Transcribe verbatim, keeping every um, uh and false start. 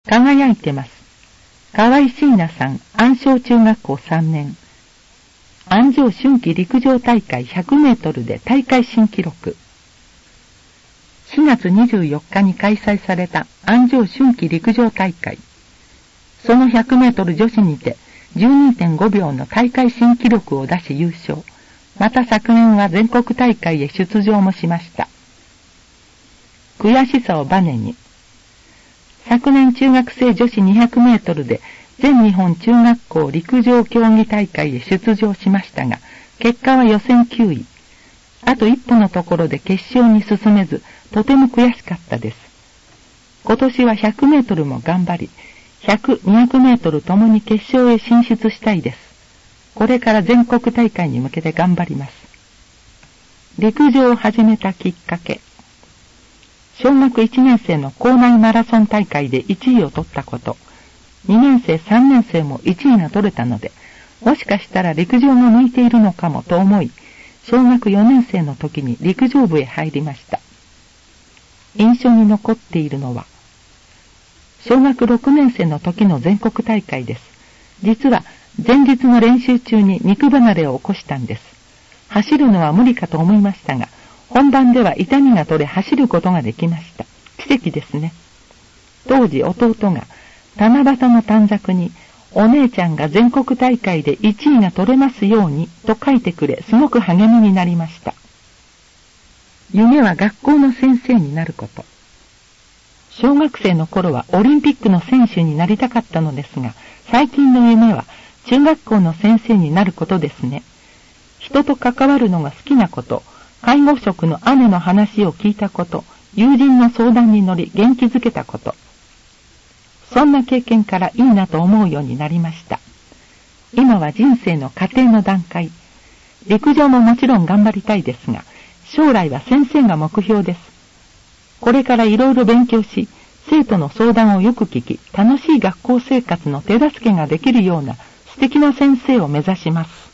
輝いてます。河合椎名さん、安昌中学校さんねん。安城春季陸上大会ひゃくメートルで大会新記録。しがつにじゅうよっかに開催された安城春季陸上大会。そのひゃくメートル女子にて じゅうにてんごびょうの大会新記録を出し優勝。また昨年は全国大会へ出場もしました。悔しさをバネに。昨年中学生女子にひゃくメートルで全日本中学校陸上競技大会へ出場しましたが、結果は予選きゅうい。あと一歩のところで決勝に進めず、とても悔しかったです。今年はひゃくメートルも頑張り、ひゃく、にひゃくメートルともに決勝へ進出したいです。これから全国大会に向けて頑張ります。陸上を始めたきっかけ。小学いちねん生の校内マラソン大会でいちいを取ったこと。にねん生、さんねん生もいちいが取れたので、もしかしたら陸上が向いているのかもと思い、小学よねん生の時に陸上部へ入りました。印象に残っているのは、小学ろくねん生の時の全国大会です。実は前日の練習中に肉離れを起こしたんです。走るのは無理かと思いましたが、本番では痛みが取れ走ることができました。奇跡ですね。当時弟が七夕の短冊にお姉ちゃんが全国大会でいちいが取れますようにと書いてくれ、すごく励みになりました。夢は学校の先生になること。小学生の頃はオリンピックの選手になりたかったのですが、最近の夢は中学校の先生になることですね。人と関わるのが好きなこと、介護職の姉の話を聞いたこと、友人の相談に乗り元気づけたこと。そんな経験からいいなと思うようになりました。今は人生の過程の段階。陸上ももちろん頑張りたいですが、将来は先生が目標です。これからいろいろ勉強し、生徒の相談をよく聞き、楽しい学校生活の手助けができるような素敵な先生を目指します。